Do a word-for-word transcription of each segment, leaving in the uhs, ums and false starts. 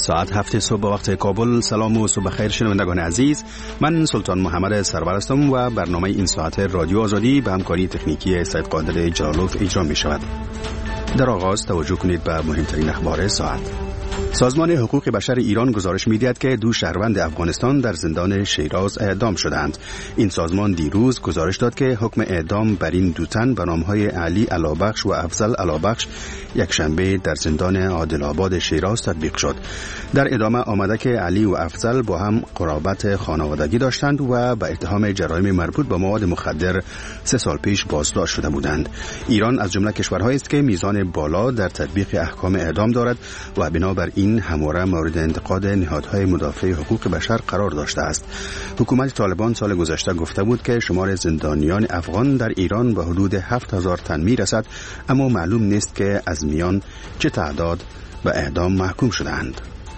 ساعت هفت صبح به وقت کابل. سلام و صبح خیر شنوندگان عزیز، من سلطان محمد سرور هستم و برنامه این ساعت رادیو آزادی به همکاری تکنیکی سید قادر جلالوف اجرا می شود. در آغاز توجه کنید به مهمترین اخبار ساعت. سازمان حقوق بشر ایران گزارش می‌دهد که دو شهروند افغانستان در زندان شیراز اعدام شدند. این سازمان دیروز گزارش داد که حکم اعدام بر این دو تن به نام‌های علی علابخش و افضل علابخش یک شنبه در زندان عادل آباد شیراز تطبیق شد. در ادامه آمده که علی و افضل با هم قرابت خانوادگی داشتند و به اتهام جرایم مربوط به مواد مخدر سه سال پیش بازداشت شده بودند. ایران از جمله کشورهایی است که میزان بالا در تطبیق احکام اعدام دارد و بنابر این همواره مورد انتقاد نهادهای مدافع حقوق بشر قرار داشته است. حکومت طالبان سال گذشته گفته بود که شمار زندانیان افغان در ایران به حدود هفت هزار تن میرسد، اما معلوم نیست که از میان چه تعداد به اعدام محکوم شدند.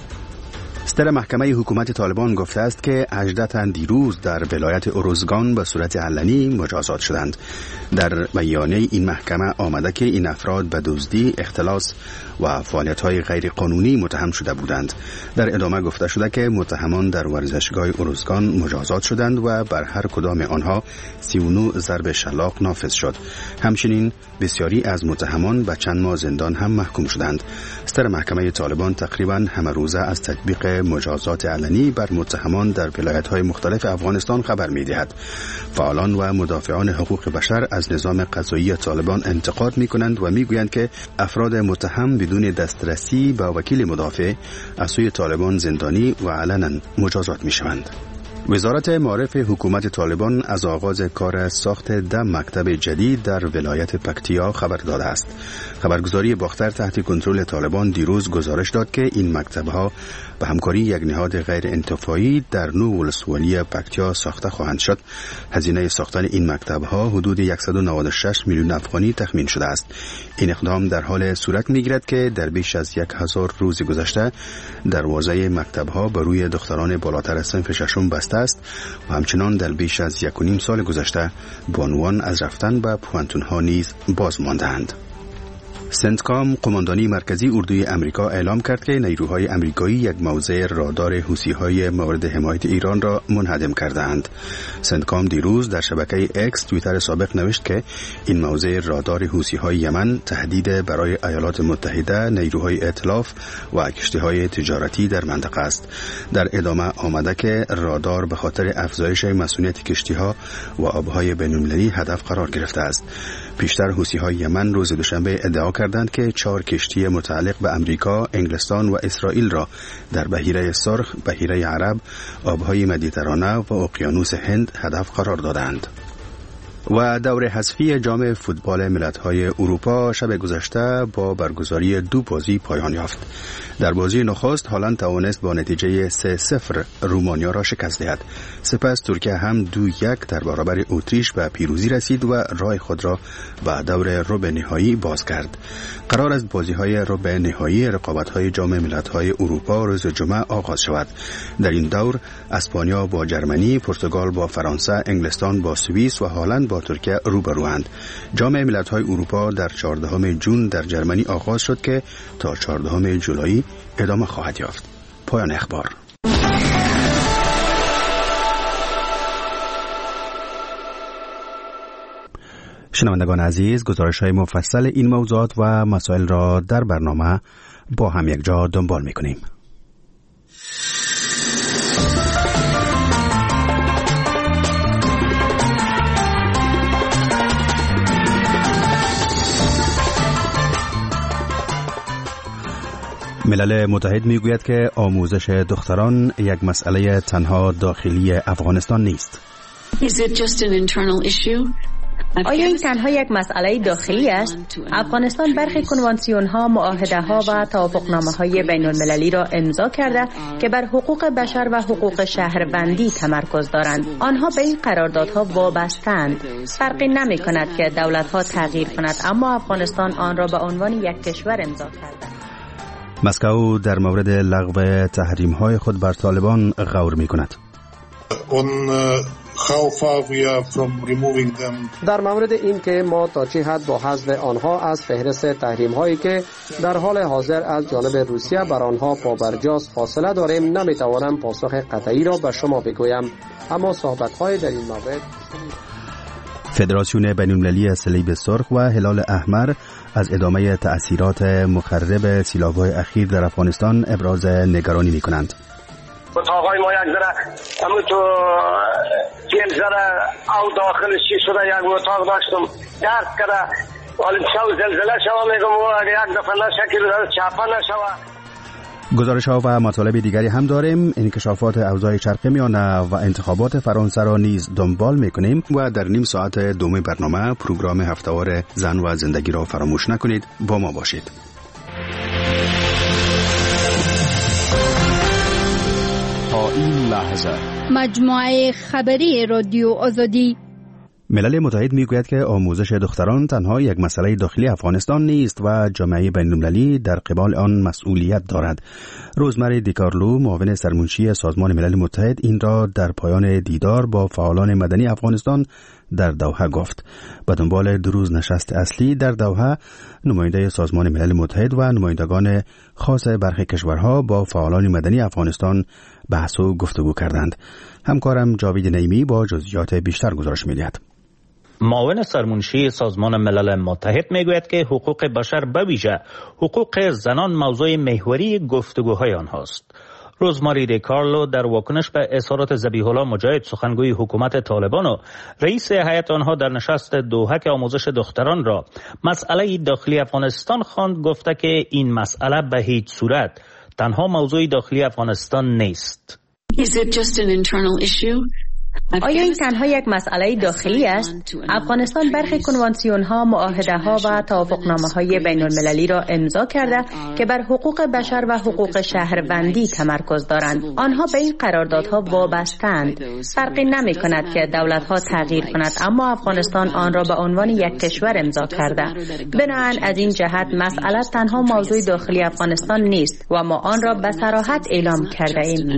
صدر محکمه حکومت طالبان گفته است که هجده تن دیروز در ولایت اروزگان به صورت علنی مجازات شدند. در بیانیه این محکمه آمده که این افراد به دزدی، اختلاس و فعالیت‌های غیر قانونی متهم شده بودند. در ادامه گفته شده که متهمان در ورزشگاه اروزگان مجازات شدند و بر هر کدام آنها سی و نه ضرب شلاق نافذ شد. همچنین بسیاری از متهمان به چند ماه زندان هم محکوم شدند. صدر محکمه طالبان تقریباً همه روزه از تطبیق مجازات علنی بر متهمان در ولایت‌های مختلف افغانستان خبر می‌دهد. فعالان و مدافعان حقوق بشر از نظام قضایی طالبان انتقاد می‌کنند و می‌گویند که افراد متهم بدون دسترسی به وکیل مدافع از سوی طالبان زندانی و علنا مجازات می‌شوند. وزارت معارف حکومت طالبان از آغاز کار ساخت ده مکتب جدید در ولایت پکتیا خبر داده است. خبرگزاری باختر تحت کنترل طالبان دیروز گزارش داد که این مکتب‌ها به همکاری یک نهاد غیر انتفاعی در نو ولسوالی پکتیا ساخته خواهند شد. هزینه ساختن این مکتب‌ها حدود صد و نود و شش میلیون افغانی تخمین شده است. این اقدام در حال صورت می‌گیرد که در بیش از یک هزار روز گذشته دروازه مکتب‌ها بر روی دختران بالاتر از صنف ششم بسته است و همچنان در بیش از یک و نیم سال گذشته بانوان از رفتن به پوانتون‌ها نیز باز مانده‌اند. سنتکام، قماندانی مرکزی اردوی امریکا، اعلام کرد که نیروهای امریکایی یک موضع رادار حوثی‌های مورد حمایت ایران را منهدم کردند. سنتکام دیروز در شبکه اکس توییتر سابق نوشت که این موضع رادار حوثی‌های یمن تهدید برای ایالات متحده، نیروهای ائتلاف و کشتی‌های تجارتی در منطقه است. در ادامه آمده که رادار به خاطر افزایش مسئولیت کشتی‌ها و آب‌های بین‌المللی هدف قرار گرفته است. پیشتر حوثی‌های یمن روز دوشنبه ادعا کردند که چهار کشتی متعلق به امریکا، انگلستان و اسرائیل را در بحیره سرخ، بحیره عرب، آبهای مدیترانه و اقیانوس هند هدف قرار دادند. و دور حذفی جام فوتبال ملت‌های اروپا شب گذشته با برگزاری دو بازی پایان یافت. در بازی نخست هلند توانست با نتیجه سه صفر رومانیا را شکست دهد. سپس ترکیه هم دو یک در برابر اتریش به پیروزی رسید و راه خود را به دور ربع نهایی باز کرد. قرار است بازی‌های ربع نهایی رقابت‌های جام ملت‌های اروپا روز جمعه آغاز شود. در این دور اسپانیا با جرمنی، پرتغال با فرانسه، انگلستان با سوئیس و هلند با ترکیه روبروند. جام ملت‌های اروپا در چهاردهم ژوئن در جرمنی آغاز شد که تا چهاردهم جولای ادامه خواهد یافت. پایان اخبار. شنوندگان عزیز، گزارش‌های مفصل این موضوعات و مسائل را در برنامه با هم یک جا دنبال می‌کنیم. ملل متحد میگوید که آموزش دختران یک مسئله تنها داخلی افغانستان نیست. آیا این تنها یک مسئله داخلی است؟ افغانستان برخی کنوانسیون‌ها، معاهده‌ها و توافقنامه‌های بین‌المللی را امضا کرده که بر حقوق بشر و حقوق شهروندی تمرکز دارند. آنها به این قراردادها وابسته‌اند. فرقی نمی‌کند که دولت‌ها تغییر کند، اما افغانستان آن را به عنوان یک کشور امضا کرده. مسکو در مورد لغو تحریم‌های خود بر طالبان غور می‌کند. On how far we are from removing them. در مورد این که ما تا چه حد با حذف آنها از فهرست تحریم هایی که در حال حاضر از جانب روسیه بر آنها پابرجاست فاصله داریم، نمیتوانم پاسخ قطعی را به شما بگویم، اما صحبت های در این مورد. فدراسیون بین‌المللی صلیب سرخ و هلال احمر از ادامه تأثیرات مخرب سیلاب‌های اخیر در افغانستان ابراز نگرانی می‌کنند. اتاقای ما یک ذره همون تو گل ذره او داخلش چی شده، یک اتاق داشتم درد کرده، ولی شو زلزله شوه میگم و اگه یک دفعه نشه که چپه نشوه. گزارش ها و مطالب دیگری هم داریم. انکشافات اوضاع شرق میانه و انتخابات فرانسه را نیز دنبال میکنیم و در نیم ساعت دوم برنامه پروگرام هفته‌وار زن و زندگی را فراموش نکنید. با ما باشید. تا این لحظه مجموعه خبری رادیو آزادی. ملل متحد میگوید که آموزش دختران تنها یک مسئله داخلی افغانستان نیست و جامعه بین‌المللی در قبال آن مسئولیت دارد. روزمری دیکارلو، معاون سرمنشی سازمان ملل متحد، این را در پایان دیدار با فعالان مدنی افغانستان در دوحه گفت. به دنبال دو روز نشست اصلی در دوحه، نماینده سازمان ملل متحد و نمایندگان خاص برخی کشورها با فعالان مدنی افغانستان بحث و گفتگو کردند. همکارم جاوید نعیمی با جزئیات بیشتر گزارش می‌دهد. معاون سرمنشی سازمان ملل متحد میگوید که حقوق بشر به ویژه حقوق زنان موضوع محوری گفتگوهای آنهاست. روزماری دیکارلو در واکنش به اظهارات ذبیح الله مجاهد، سخنگوی حکومت طالبان و رئیس هیئت آنها در نشست دوحه که آموزش دختران را مسئله داخلی افغانستان خواند، گفته که این مسئله به هیچ صورت تنها موضوع داخلی افغانستان نیست. Is it just an internal issue? آیا این تنها یک مسئله داخلی است؟ افغانستان برخی کنوانسیون ها، معاهده ها و توافقنامه های بین المللی را امضا کرده که بر حقوق بشر و حقوق شهروندی تمرکز دارند. آنها به این قراردادها وابسته‌اند. فرقی نمی کند که دولت ها تغییر کند، اما افغانستان آن را به عنوان یک کشور امضا کرده. بنابراین از این جهت مسئله تنها موضوع داخلی افغانستان نیست و ما آن را به صراحت اعلام کرده ایم.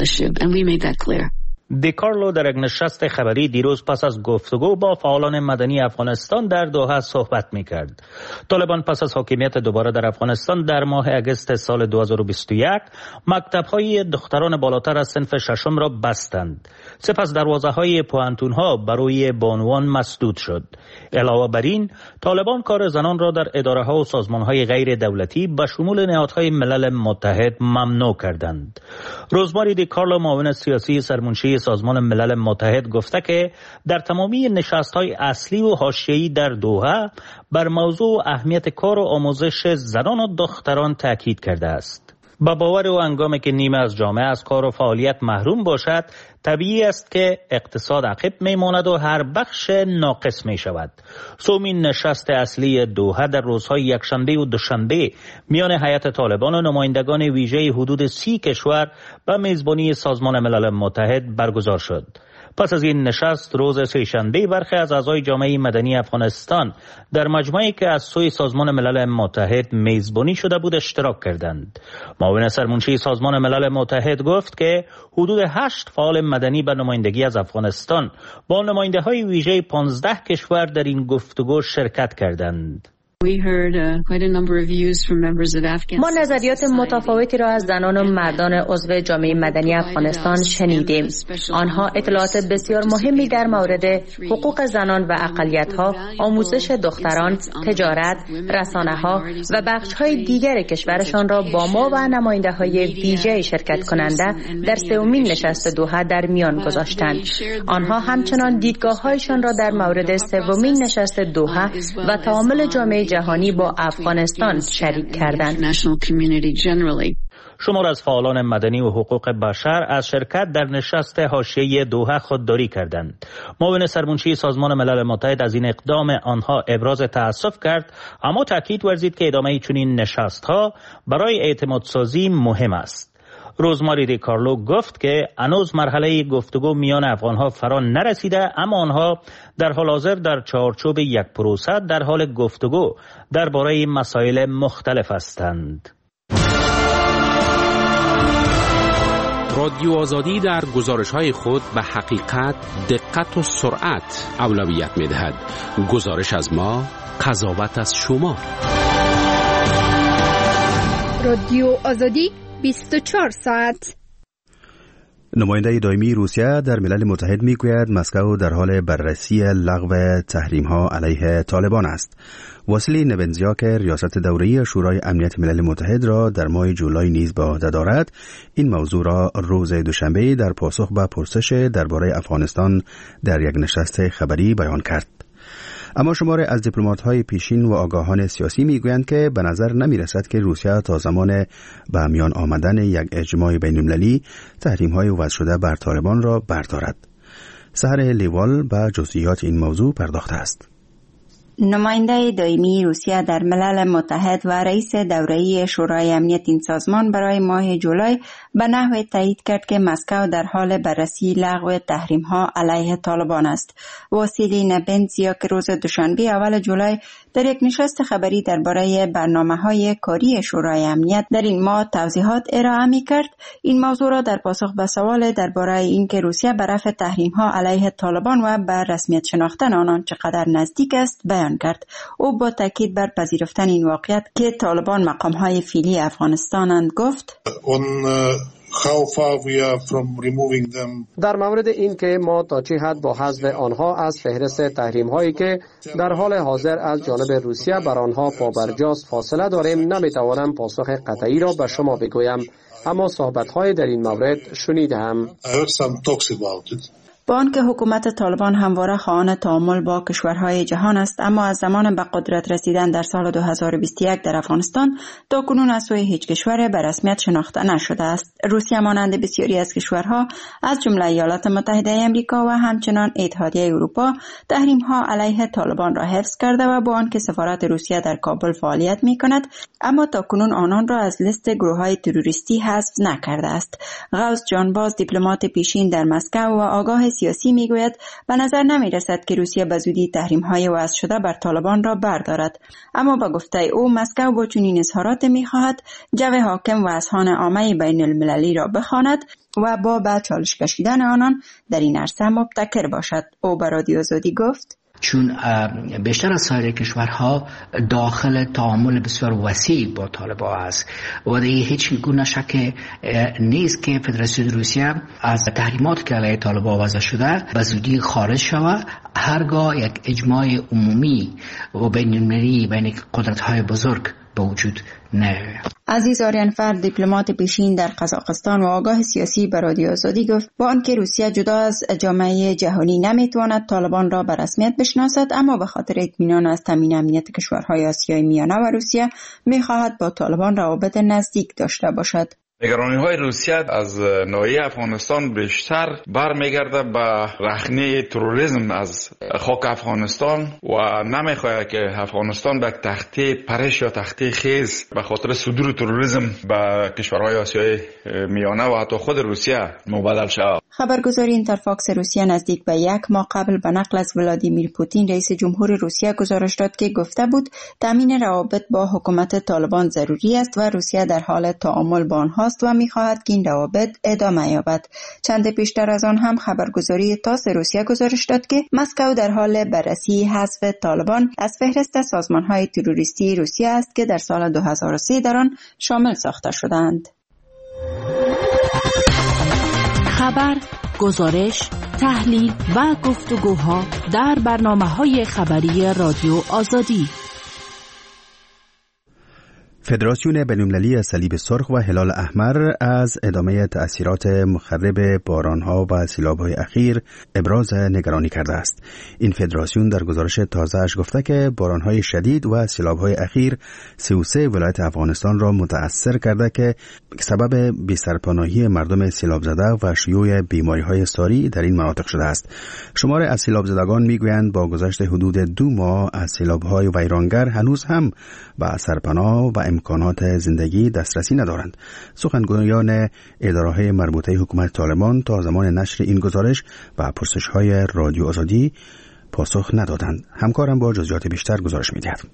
دیکارلو در یک نشست خبری دیروز پس از گفتگو با فعالان مدنی افغانستان در دوحه صحبت می‌کرد. طالبان پس از حاکمیت دوباره در افغانستان در ماه اگست سال دو هزار و بیست و یک مکتب‌های دختران بالاتر از صنف ششم را بستند. سپس دروازه‌های پوهنتون‌ها برای بانوان مسدود شد. علاوه بر این، طالبان کار زنان را در اداره‌ها و سازمان‌های غیر دولتی به شمول نهادهای ملل متحد ممنوع کردند. روزماری دیکارلو، معاون سیاسی سرمنشی سازمان ملل متحد، گفته که در تمامی نشست‌های اصلی و حاشیه‌ای در دوحه بر موضوع اهمیت کار و آموزش زنان و دختران تاکید کرده است. با باور او هنگامی که نیمه از جامعه از کار و فعالیت محروم باشد، طبیعی است که اقتصاد عقب میماند و هر بخش ناقص می شود. سومین نشست اصلی دوحه در روزهای یکشنبه و دوشنبه میان هیئت طالبان و نمایندگان ویژه حدود سی کشور به میزبانی سازمان ملل متحد برگزار شد. پس از این نشست روز سه‌شنبه برخی از اعضای جامعه مدنی افغانستان در مجمعی که از سوی سازمان ملل متحد میزبانی شده بود اشتراک کردند. معاون سرمنشی سازمان ملل متحد گفت که حدود هشت فعال مدنی به نمایندگی از افغانستان با نماینده های ویژه پانزده کشور در این گفتگو شرکت کردند. ما نظریات متفاوتی را از زنان و مردان عضو جامعه مدنی افغانستان شنیدیم. آنها اطلاعات بسیار مهمی در مورد حقوق زنان و اقلیت‌ها، آموزش دختران، تجارت، رسانه‌ها و بخش‌های دیگر کشورشان را با ما و نماینده‌های ویژه شرکت کننده در سومین نشست دوحه در میان گذاشتند. آنها همچنان دیدگاه‌هایشان را در مورد سومین نشست دوحه و تعامل جامعه جهانی با افغانستان شریک کردند. شمار از فعالان مدنی و حقوق بشر از شرکت در نشست حاشیه‌ای دوحه خودداری کردند. معاون سرمنشی سازمان ملل متحد از این اقدام آنها ابراز تأسف کرد، اما تاکید ورزید که ادامه چنین نشست‌ها برای اعتماد سازی مهم است. روزماری دیکارلو گفت که هنوز مرحله گفتگو میان افغانها فرا نرسیده، اما آنها در حال حاضر در چارچوب یک پروسه در حال گفتگو درباره مسائل مختلف هستند. رادیو آزادی در گزارش‌های خود به حقیقت، دقت و سرعت اولویت می‌دهد. گزارش از ما، قضاوت از شما. رادیو آزادی بیست و چهار ساعت. نماینده دائمی روسیه در ملل متحد میگوید مسکو در حال بررسی لغو تحریم‌ها علیه طالبان است. واسیلی نونزیاک ریاست دوره‌ای شورای امنیت ملل متحد را در ماه جولای نیز به عهده دارد، این موضوع را روز دوشنبه در پاسخ به پرسش درباره افغانستان در یک نشست خبری بیان کرد. اما شماری از دیپلمات‌های پیشین و آگاهان سیاسی میگویند که به نظر نمی‌رسد که روسیه تا زمان به میان آمدن یک اجماع بین‌المللی تحریم‌های وضع شده بر طالبان را بردارد. سحر لیوال به جزئیات این موضوع پرداخته است. نماینده دائمی روسیه در ملل متحد و رئیس دوره‌ای شورای امنیت این سازمان برای ماه جولای به نحو تایید کرد که مسکو در حال بررسی لغو تحریم‌ها علیه طالبان است. واسیلی نبنزیا که روز دوشنبه اول جولای در یک نشست خبری درباره برنامه‌های کاری شورای امنیت در این ماه توضیحات ارائه می‌کرد، این موضوع را در پاسخ به سوال درباره اینکه روسیه به رفع تحریم‌ها علیه طالبان و به رسمیت شناختن آنان چقدر نزدیک است بیان کرد. او با تاکید بر پذیرفتن این واقعیت که طالبان مقام‌های فعلی افغانستانند گفت: How far we are from removing them. در مورد این که ما تا چه حد با حذف آنها از فهرست تحریم هایی که در حال حاضر از جانب روسیه بر آنها پابرجاست فاصله داریم نمیتوانم پاسخ قطعی را به شما بگویم، اما صحبت های در این مورد شنیدم. با آنکه حکومت طالبان همواره خواهان تعامل با کشورهای جهان است، اما از زمان به قدرت رسیدن در سال دو هزار و بیست و یک در افغانستان تا کنون از سوی هیچ کشور به رسمیت شناخته نشده است. روسیه مانند بسیاری از کشورها از جمله ایالات متحده آمریکا و همچنان اتحادیه اروپا تحریم‌ها علیه طالبان را حفظ کرده و با آنکه سفارت روسیه در کابل فعالیت می‌کند، اما تا کنون آنان را از لیست گروه‌های تروریستی حذف نکرده است. غوث جانباز، دیپلمات پیشین در مسکو و آگاه سیاسی میگوید به نظر نمی رسد که روسیه به زودی تحریم‌های وضع شده بر طالبان را بردارد، اما با گفته او مسکو با چنین اظهارات می‌خواهد جو حاکم و اذهان عامه بین المللی را بخواند و با به چالش کشیدن آنان در این عرصه مبتکر باشد. او به رادیو آزادی گفت: چون بیشتر از سایر کشورها داخل تعامل بسیار وسیع با طالبان است و دیگه هیچ گونه شک نیست که فدراسیون روسیه از تحریمات که علیه طالبان وضع شده به زودی خارج شود. هرگاه یک اجماع عمومی و بین المللی بین قدرت‌های بزرگ به وجود نه. عزیز آریانفر، دیپلمات پیشین در قزاقستان و آگاه سیاسی به رادیو آزادی گفت با آنکه روسیه جدا از جامعه جهانی نمیتواند طالبان را به رسمیت بشناسد، اما به خاطر اطمینان از تامین امنیت کشورهای آسیای میانه و روسیه میخواهد با طالبان روابط نزدیک داشته باشد. نگرانی‌های روسیه از ناحیه افغانستان بیشتر برمیگرده به رخنه تروریسم از خاک افغانستان و نمیخواهد که افغانستان به تخته پرش یا تخته خیز به خاطر صدور تروریسم به کشورهای آسیای میانه و حتی خود روسیه مبادل شود. خبرگزاری اینترفاکس روسیه نزدیک به یک ماه قبل به نقل از ولادیمیر پوتین رئیس جمهور روسیه گزارش داد که گفته بود تامین روابط با حکومت طالبان ضروری است و روسیه در حال تعامل با آنها و می‌خواهد که این روابط ادامه یابد. چند پیشتر از آن هم خبرگزاری تاس روسیه گزارش داد که مسکو در حال بررسی حذف طالبان از فهرست سازمان‌های تروریستی روسیه است که در سال دو هزار و سه در آن شامل ساخته شدند. خبر، گزارش، تحلیل و گفتگوها در برنامه‌های خبری رادیو آزادی. فدراسیون بین‌المللی صلیب سرخ و هلال احمر از ادامه تأثیرات مخرب بارانها و سیلاب‌های اخیر ابراز نگرانی کرده است. این فدراسیون در گزارش تازه‌اش گفته که بارانهای شدید و سیلاب‌های اخیر سی و سه ولایت افغانستان را متأثر کرده که سبب بی‌سرپناهی مردم سیلاب زده و شیوع بیماری‌های ساری در این مناطق شده است. شمار از سیلاب زدگان می‌گویند با گذشت حدود دو ماه از سیلاب‌های ویرانگر هنوز هم به سرپناه و امکانات زندگی دسترسی ندارند. سخنگویان اداره‌های مربوطه حکومت طالبان تا زمان نشر این گزارش و پرسش‌های رادیو آزادی پاسخ ندادند. همکارم با جزئیات بیشتر گزارش می‌دهد.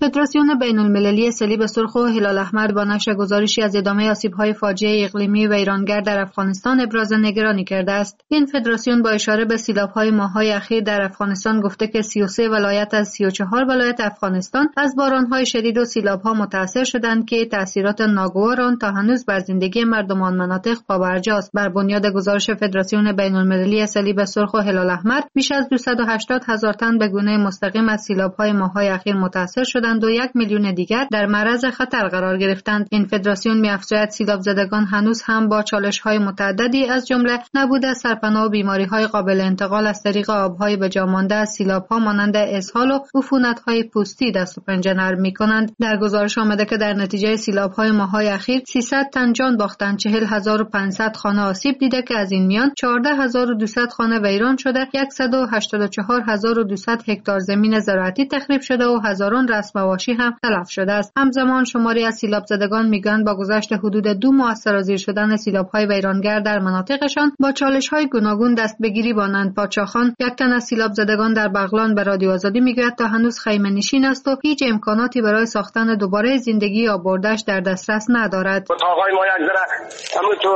فدراسیون بین المللی صلیب سرخ و هلال احمر با نشر گزارشی از ادامه آسیب‌های فاجعه اقلیمی ویرانگر در افغانستان ابراز نگرانی کرده است. این فدراسیون با اشاره به سیلاب‌های ماه‌های اخیر در افغانستان گفته که سی و سه ولایت از سی و چهار ولایت افغانستان از باران‌های شدید و سیلاب‌ها متأثر شدند که تأثیرات ناگوار آن تا هنوز بر زندگی مردم آن مناطق پابرجاست. بر بنیاد گزارش فدراسیون بین المللی صلیب سرخ و هلال احمر بیش از دویست و هشتاد هزار تن به گونه مستقیم از سیلاب‌های ماه‌های اخیر متأثر شدند و یک میلیون دیگر در معرض خطر قرار گرفتند. این فدراسیون می‌افزاید سیلاب زدگان هنوز هم با چالش‌های متعددی از جمله نبود سرپناه و بیماری‌های قابل انتقال از طریق آب‌های به جا مانده از سیلاب‌ها مانند اسهال و عفونت‌های پوستی دست و پنجه نرم می‌کنند. در گزارش آمده که در نتیجه سیلاب‌های ماه‌های اخیر سیصد تن جان باختند، چهل هزار و پانصد خانه آسیب دیده که از این میان چهارده هزار و دویست خانه ویران شده، صد و هشتاد و چهار هزار و دویست هکتار زمین زراعتی تخریب شده و هزاران رسم مواشی هم تلف شده است. همزمان شماری از سیلاب زدگان میگویند با گذشت حدود دو ماه از سرازیر شدن سیلاب‌های ویرانگر در مناطقشان با چالش‌های گوناگون دست به گیری بانند. پادشاهان، یک تن از سیلاب زدگان در بغلان به رادیو آزادی میگوید تا هنوز خیمه نشین است و هیچ امکاناتی برای ساختن دوباره زندگی آبادش در دسترس ندارد. اتاقای ما یک ذره همون تو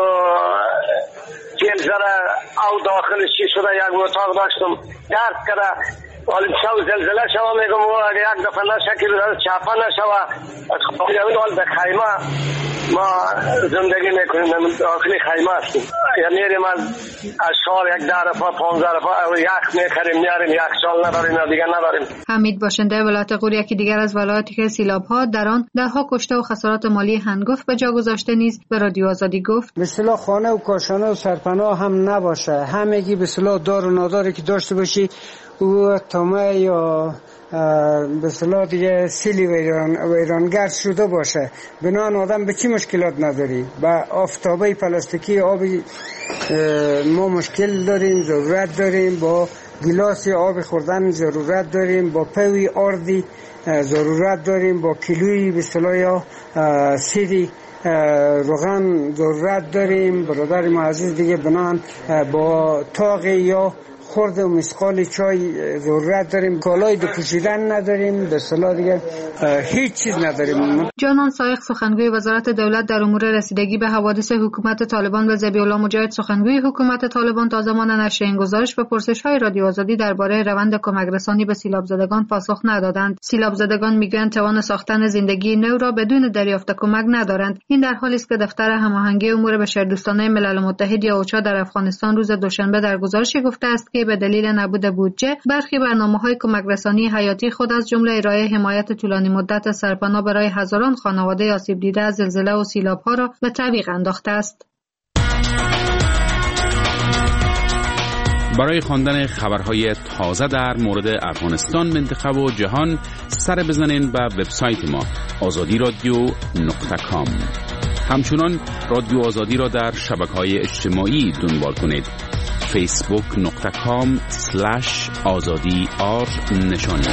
چهل ذره او داخلش چی شده، یک اتاق داشتم درد کرده، ولی شو زلزله شوه میگم و اگه یک دفعه نشه که چپه نشوه اون حال به خیمه ما زندگی میکنیم، داخلی خیمه هستیم. یعنی میریم از شهر یک ده رفا پانزده رفا یک میخریم میاریم، یک شال نداریم دیگه نداریم. حمید باشنده ولایت غور یکی دیگر از ولایاتی که سیلاب‌ها در آن دهها کشته و خسارات مالی هنگفت به جا گذاشته نیز به رادیو آزادی گفت به اصطلاح خانه و کاشانه و سرپناه هم نباشه، همگی به اصطلاح دار و ناداری که داشته باشی او تامه یا به اصطلاح دیگه سیلی ویران ویرانگر شده باشه، بنان آدم به چی مشکلات نداری. با آفتابه پلاستیکی آبی ما مشکل داریم، ضرورت داریم، با گلاس آب خوردن ضرورت داریم، با پوی آردی ضرورت داریم، با کیلویی به اصطلاح یا سیری روغن ضرورت داریم. برادر معزز دیگه بنان با تاق یا خورده و مسقال چای ضرورت داریم، کالای دو پوشیدن نداریم، به اصطلاح دیگه هیچ چیز نداریم. جانان سایق سخنگوی وزارت دولت در امور رسیدگی به حوادث حکومت طالبان و ذبیح الله مجاهد سخنگوی حکومت طالبان تا زمان نشر این گزارش به پرسش‌های رادیو آزادی درباره روند کمک رسانی به سیلاب زدگان پاسخ ندادند. سیلاب زدگان میگویند توان ساختن زندگی نو را بدون دریافت کمک ندارند. این در حالی است که دفتر هماهنگی امور بشردوستانه ملل متحد یا اوچا در افغانستان روز دوشنبه در گزارشی گفته است که به دلیل نبود بودجه برخی برنامه‌های کمک رسانی حیاتی خود از جمله ارائه حمایت طولانی مدت سرپناه برای هزاران خانواده آسیب دیده از زلزله و سیلاب‌ها را به تعویق انداخته است. برای خواندن خبرهای تازه در مورد افغانستان، منطقه و جهان سر بزنین به وبسایت ما آزادی رادیو نقطه کام. همچنان رادیو آزادی را در شبکه‌های اجتماعی دنبال کنید. فیسبوک نقطه کام سلش آزادی آر نشانی.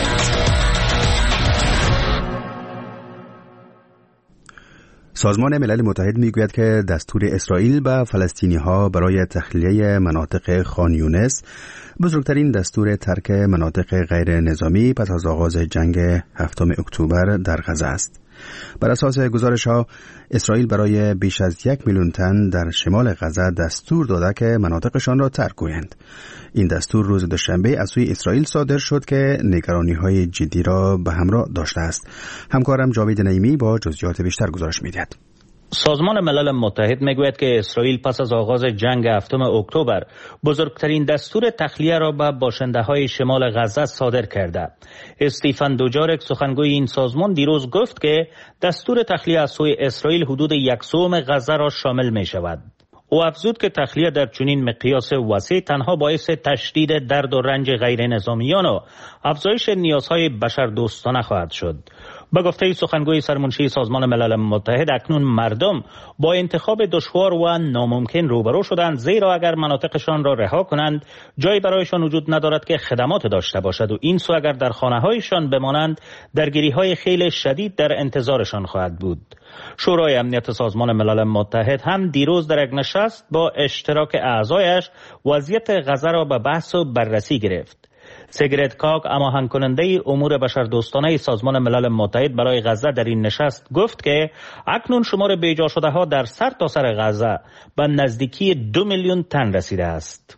سازمان ملل متحد میگوید که دستور اسرائیل به فلسطینی‌ها برای تخلیه مناطق خان یونس بزرگترین دستور ترک مناطق غیر نظامی پس از آغاز جنگ هفتم اکتبر در غزه است. بر اساس گزارش‌ها اسرائیل برای بیش از یک میلیون تن در شمال غزه دستور داده که مناطقشان را ترک کنند. این دستور روز دوشنبه از سوی اسرائیل صادر شد که نگرانی‌های جدی را به همراه داشته است. همکارم جاوید نعیمی با جزئیات بیشتر گزارش می‌دهد. سازمان ملل متحد میگوید که اسرائیل پس از آغاز جنگ هفتم اکتبر بزرگترین دستور تخلیه را به باشنده‌های شمال غزه صادر کرده. استیفن دوجارک سخنگوی این سازمان دیروز گفت که دستور تخلیه از سوی اسرائیل حدود یک سوم غزه را شامل می شود. او افزود که تخلیه در چنین مقیاس وسیع تنها باعث تشدید درد و رنج غیر نظامیان و افزایش نیازهای بشردوستانه خواهد شد. به گفته سخنگوی سرمنشی سازمان ملل متحد، اکنون مردم با انتخاب دشوار و ناممکن روبرو شدند، زیرا اگر مناطقشان را رها کنند جایی برایشان وجود ندارد که خدمات داشته باشد و این سو اگر در خانه‌هایشان بمانند درگیری‌های خیلی شدید در انتظارشان خواهد بود. شورای امنیت سازمان ملل متحد هم دیروز در یک نشست با اشتراک اعضایش وضعیت غزه را به بحث و بررسی گرفت. سیگرید کاک هماهنگ کننده امور بشردوستانه سازمان ملل متحد برای غزه در این نشست گفت که اکنون شمار بیجا شده ها در سر تا سر غزه به نزدیکی دو میلیون تن رسیده است.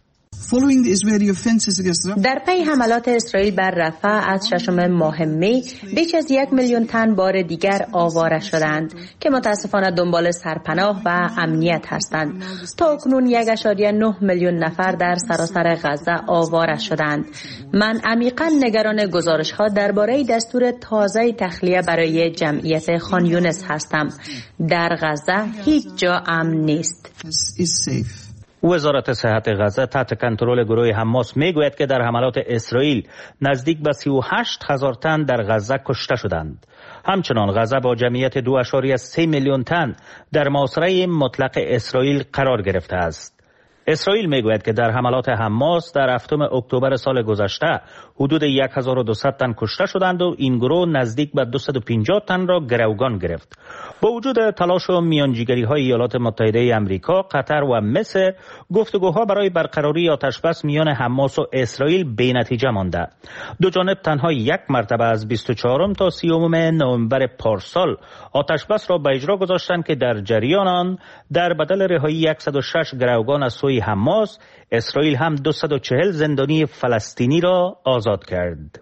در پی حملات اسرائیل بر رفح از ششم ماه می بیش از یک میلیون تن بار دیگر آواره شدند که متاسفانه دنبال سرپناه و امنیت هستند. تا اکنون یک اشاریه نه میلیون نفر در سراسر غزه آواره شدند. من عمیقا نگران گزارش ها درباره دستور تازه تخلیه برای جمعیت خان یونس هستم. در غزه هیچ جا امن نیست. وزارت صحت غزه تحت کنترل گروه حماس میگوید که در حملات اسرائیل نزدیک به سی و هشت هزار تن در غزه کشته شدند. همچنان غزه با جمعیت دو اشاریه سه میلیون تن در محاصره مطلق اسرائیل قرار گرفته است. اسرائیل میگوید که در حملات حماس در هفتم اکتبر سال گذشته حدود صد و دویست تن کشته شدند و این گروه نزدیک به دویست و پنجاه تن را گروگان گرفت. با وجود تلاش و میانجیگری های ایالات متحده آمریکا، قطر و مصر، گفتگوها برای برقراری آتشبس میان حماس و اسرائیل بی‌نتیجه مانده. دو جانب تنها یک مرتبه از بیست و چهارم تا سیوم نوامبر پارسال آتشبس را به اجرا گذاشتند که در جریان آن در بدل رهایی صد و شش گروگان از سوی حماس، اسرائیل هم دویست و چهل زندانی فلسطینی را آزاد کرد.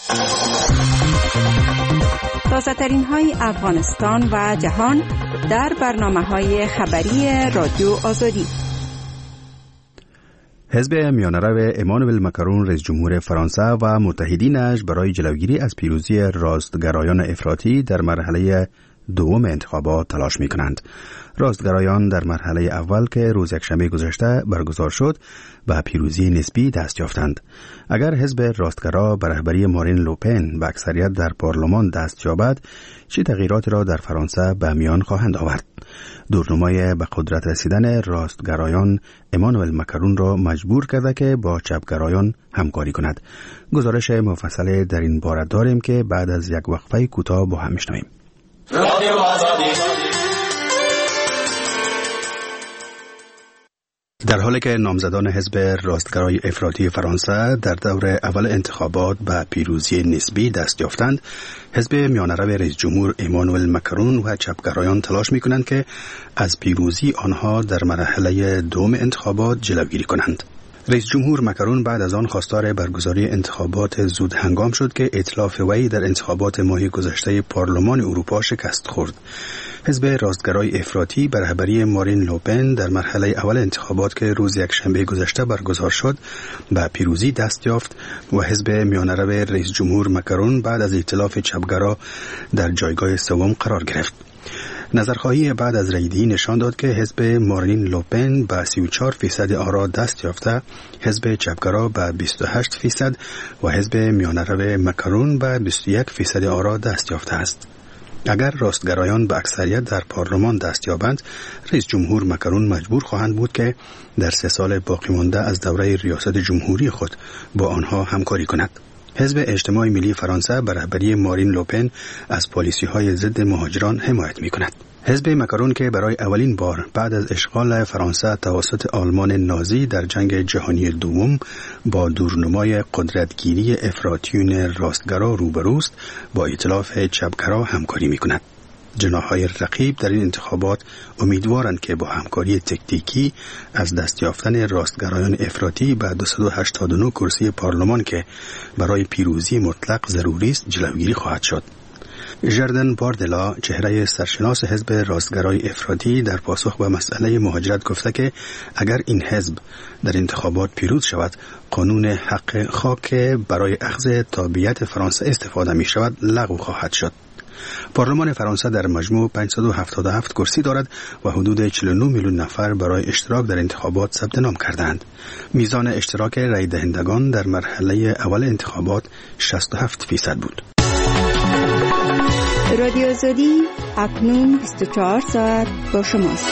تازه ترین های افغانستان و جهان در برنامه های خبری رادیو آزادی. حزب میانه‌رو امانوئل ماکرون رئیس جمهور فرانسه و متحدینش برای جلوگیری از پیروزی راستگرایان افراطی در مرحله دوم انتخابات تلاش می کنند. راستگرایان در مرحله اول که روز یکشنبه گذشته برگزار شد به پیروزی نسبی دست یافتند. اگر حزب راستگرا به رهبری مارین لوپن به اکثریت در پارلمان دست یابد، چه تغییراتی را در فرانسه به میان خواهند آورد؟ دورنمای به قدرت رسیدن راستگرایان امانوئل ماکرون را مجبور کرده که با چپگرایان همکاری کند. گزارش مفصل در این باره داریم که بعد از یک وقفه کوتاه با هم میشنویم. رادیو آزادی. در حالی که نامزدان حزب راستگرای افراطی فرانسه در دور اول انتخابات به پیروزی نسبی دست یافتند، حزب میانه‌رو رئیس جمهور امانوئل ماکرون و چپگرایان تلاش می‌کنند که از پیروزی آنها در مرحله دوم انتخابات جلوگیری کنند. رئیس جمهور ماکرون بعد از آن خواستار برگزاری انتخابات زود هنگام شد که ائتلاف وی در انتخابات ماه گذشته پارلمان اروپا شکست خورد. حزب راستگرای افراطی به رهبری مارین لوپن در مرحله اول انتخابات که روز یکشنبه گذشته برگزار شد به پیروزی دست یافت و حزب میانه‌رو رئیس جمهور ماکرون بعد از ائتلاف چپگرا در جایگاه سوم قرار گرفت. نظرخواهی بعد از رأی‌دهی نشان داد که حزب مارین لوپن به سی و چهار فیصد آرا دست یافته، حزب چپگرا به بیست و هشت فیصد و حزب میانه‌رو ماکرون به بیست و یک فیصد آرا دست یافته است. اگر راستگرایان به اکثریت در پارلمان دست یابند، رئیس جمهور ماکرون مجبور خواهند بود که در سه سال باقی مانده از دوره ریاست جمهوری خود با آنها همکاری کند. حزب اجتماع ملی فرانسه به رهبری مارین لوپن از پالیسی‌های ضد مهاجران حمایت می‌کند. حزب ماکرون که برای اولین بار بعد از اشغال فرانسه توسط آلمان نازی در جنگ جهانی دوم با دورنمای قدرتگیری افراطیون راستگرا روبروست، با ائتلاف چپگرا همکاری می‌کند. جناح‌های رقیب در این انتخابات امیدوارند که با همکاری تکتیکی از دست یافتن راستگرایان افراطی به دویست و هشتاد و نه کرسی پارلمان که برای پیروزی مطلق ضروری است جلوگیری خواهد شد. ژردن باردلا، چهره سرشناس حزب راستگرای افراطی، در پاسخ به مسئله مهاجرت گفته که اگر این حزب در انتخابات پیروز شود، قانون حق خاک برای اخذ تابعیت فرانسه استفاده می شود لغو خواهد شد. پارلمان فرانسه در مجموع پانصد و هفتاد و هفت کرسی دارد و حدود چهل و نه میلیون نفر برای اشتراک در انتخابات ثبت نام کردند. میزان اشتراک رای دهندگان در مرحله اول انتخابات شصت و هفت فیصد بود. رادیو آزادی اکنون بیست و چهار ساعت با شماست.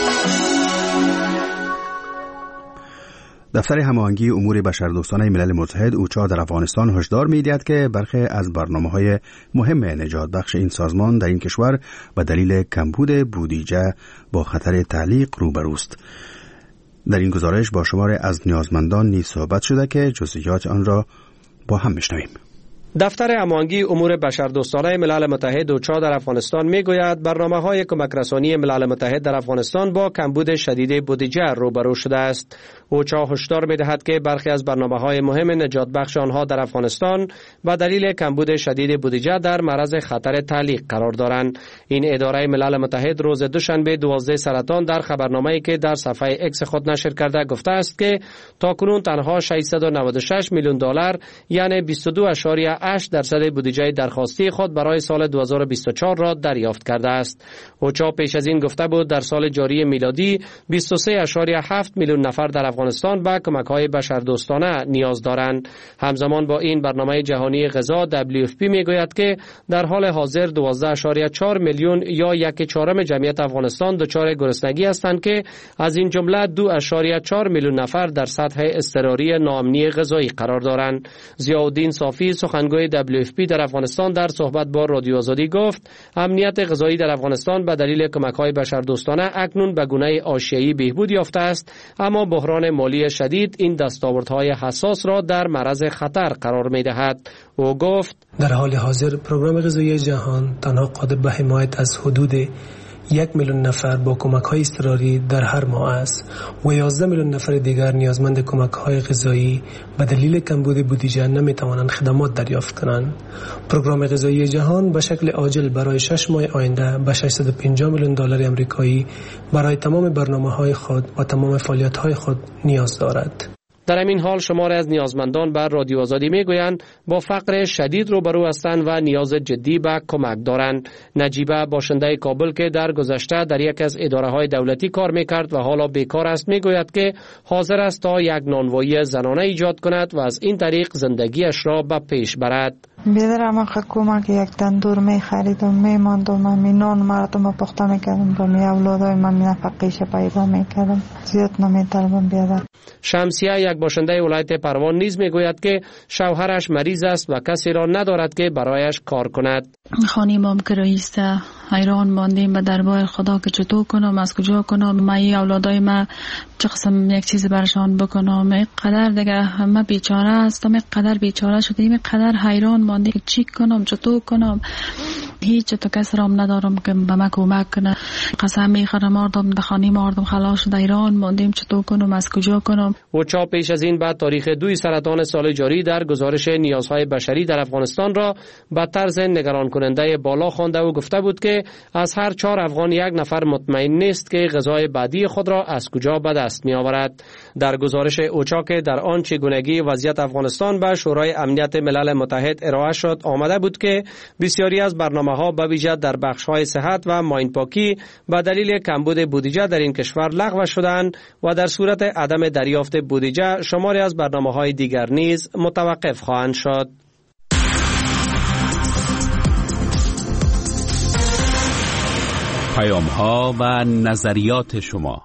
دفتر هماهنگی امور بشردوستانه ملل متحد اوچا در افغانستان هشدار می‌دهد که برخی از برنامه‌های مهم نجات بخش این سازمان در این کشور به دلیل کمبود بودجه با خطر تعلیق روبروست. در این گزارش با شمار از نیازمندان نیز صحبت شده که جزئیات آن را با هم بشنویم. دفتر هماهنگی امور بشردوستانه ملل متحد اوچا در افغانستان میگوید برنامه‌های کمک رسانی ملل متحد در افغانستان با کمبود شدید بودجه روبرو شده است. اوچا هشدار می‌دهد که برخی از برنامه‌های مهم نجات بخش آنها در افغانستان به دلیل کمبود شدید بودجه در معرض خطر تعلیق قرار دارند. این اداره ملل متحد روز دوشنبه دوازده سرطان در خبرنامه‌ای که در صفحه اکس خود نشر کرده گفته است که تاکنون تنها ششصد و نود و شش میلیون دلار یعنی بیست و دو اشاریه هشت درصد بودجه درخواستی خود برای سال دو هزار و بیست و چهار را دریافت کرده است. اوچا پیش از این گفته بود در سال جاری میلادی بیست و سه اشاریه هفت میلیون نفر در افغانستان به کمک‌های بشردوستانه نیاز دارند. همزمان با این برنامه جهانی غذا دبلیو اف پی میگوید که در حال حاضر دوازده اشاریه چهار میلیون یا یک چهارم جمعیت افغانستان دچار گرسنگی هستند که از این جمله دو اشاریه چهار میلیون نفر در سطح اضطراری ناامنی غذایی قرار دارند. ضیاءالدین صافی سخنگوی دبلیو اف پی در افغانستان در صحبت با رادیو آزادی گفت امنیت غذایی در افغانستان به دلیل کمک‌های بشردوستانه اکنون به گونه آشیایی بهبود یافته است، اما بحران مالی شدید این دستاوردهای حساس را در معرض خطر قرار می‌دهد. او گفت در حال حاضر پروگرام غذایی جهان تنها قادر به حمایت از حدود یک میلیون نفر با کمک‌های اضطراری در هر ماه است و یازده میلیون نفر دیگر نیازمند کمک‌های غذایی به دلیل کمبود بودجه نمی‌توانند خدمات دریافت کنند. پروگرام غذایی جهان به شکل عاجل برای شش ماه آینده به ششصد و پنجاه میلیون دلار آمریکایی برای تمام برنامه‌های خود و تمام فعالیت‌های خود نیاز دارد. در این حال شماری از نیازمندان بر رادیو آزادی میگویند با فقر شدید روبرو هستند و نیاز جدی به کمک دارند. نجیبه باشنده کابل که در گذشته در یک از اداره‌های دولتی کار میکرد و حالا بیکار است میگوید که حاضر است تا یک نانوایی زنانه ایجاد کند و از این طریق زندگیش را به پیش برد. بیادرم آخه کمک یک تندور می خریدم می ماندم و می نان مردم پخته می کردم و می اولادای من می نفقیش پیدا می کردم. زیاد نمی طلبم بیادر. شمسیه یک باشنده ولایت پروان نیز می گوید که شوهرش مریض است و کسی را ندارد که برایش کار کند. خانه مام کرایی است، حیران ماندیم به دربار خدا که چطور کنم، از کجا کنم، من اولادای ما چه قسم یک چیز برشان بکنم. یک قدر دیگه همه بیچاره هستم، یک قدر بیچاره شدیم، یک قدر حیران ماندیم که چی کنم، چطور کنم. هیچ تو کس رام ندارم که به من کمک کنه. قسم میخورم مردم در خانه مردم خلاص شده، حیران ماندیم چطور کنم، از کجا کنم. اوچا پیش از این بعد تاریخ دوی سرطان سال جاری در گزارش نیازهای بشری در افغانستان را به طرز نگران کننده بالا خوانده و گفته بود که از هر چهار افغان یک نفر مطمئن نیست که غذای بعدی خود را از کجا به دست می آورد. در گزارش اوچا که در آن چگونگی وضعیت افغانستان به شورای امنیت ملل متحد ارائه شد آمده بود که بسیاری از برنامه‌ها به ویژه در بخش‌های صحت و ماینپاکی به دلیل کمبود بودجه در این کشور لغو شدند و در صورت عدم دریافت بودجه شماری از برنامه‌های دیگر نیز متوقف خواهند شد. پیام‌ها و نظریات شما.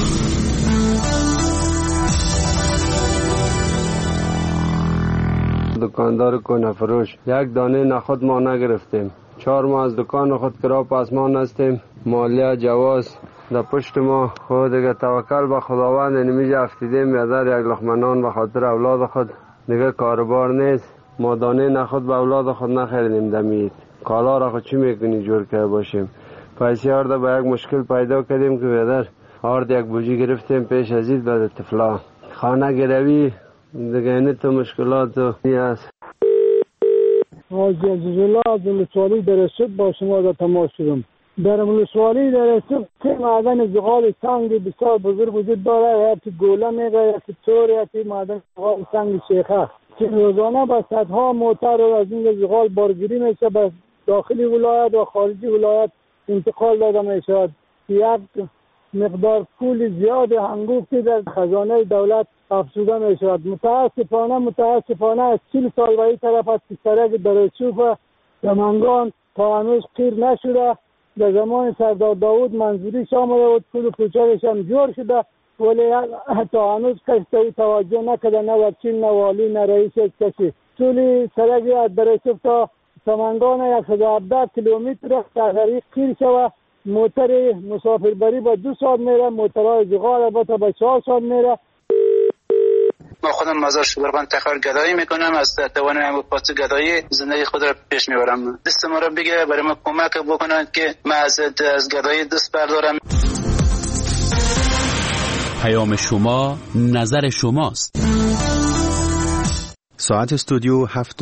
دکاندار کنه فروش یک دانه نخود ما نگرفتیم. چهار ماه از دکان خود کرا پاسمان هستیم. مالیه جواز در پشت ما. خود دیگه توکل به خداوند نمیشه افتیدیم بیادر یک لقمه نان به خاطر اولاد خود. دیگه کاربار نیست. ما دانه نخود به اولاد خود نخریدیم دمید. کالا را خود چی میکنی جور که باشیم. پیسی آرده به یک مشکل پیدا کردیم که بیادر آرد یک بوجی گرفتیم پیش ازید بعد تفلا خانه گروی دیگه اینه تو مشکلات و نیست. حاجی عزیزالله از ولسوالی درسته با شما را تماس شدم. در ولسوالی درسته که معدن زغال سنگ بسیار بزرگ وجود داره، یا که گوله میگه یا که چور یا که معدن زغال سنگ شیخه که روزانه به صدها موتر از این زغال بارگیری میشه به داخلی ولایت و خارجی ولایت انتقال داده میشود. یک مقدار پول زیاد هنگفتی در خزانه دولت افزوده میشود. متاسفانه متاسفانه از چهل سال به این طرف از سرک درچوب و دمنگان تا هنوز قیر نشده. در زمان سردار داود منظوری آمده بود، پول کوچکش هم جور شده ولی تا هنوز کسی توجه نکرده، نه وکیل نه والی نه رئیس کسی. طول سرک از درچوب تا دمنگان صد و هفده کیلومتر در قیر شود. موتر مسافربری با دو ساعت میره، موترهای زغال البته با چهار ساعت میره. ما خودم مزار شبرغان تخار گدایی میکنم، از توانم پاس گدایی زندگی خود را پیش میبرم. دست ما را بگیره، برای ما کمک بکنند که ما از از گدایی دست بردارم. پیام شما، نظر شماست. ساعت استودیو هفت